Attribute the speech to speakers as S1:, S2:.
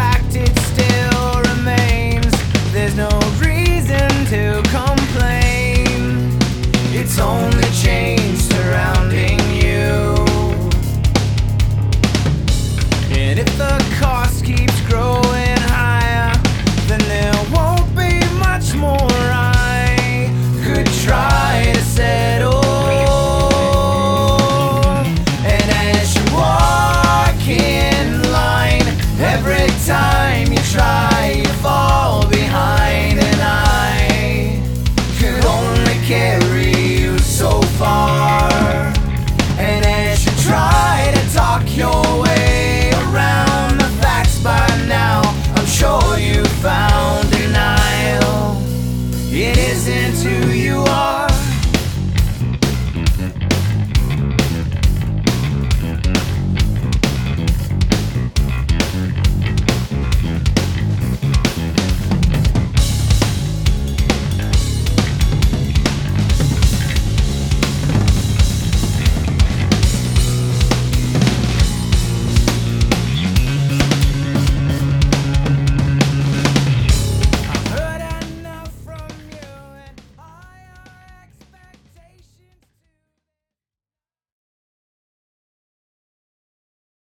S1: fact it still remains. There's no reason to complain. It's only change surrounding you. And if the cost keeps growing higher, then there won't be much more I could try to settle. And as you walk in line, every time you try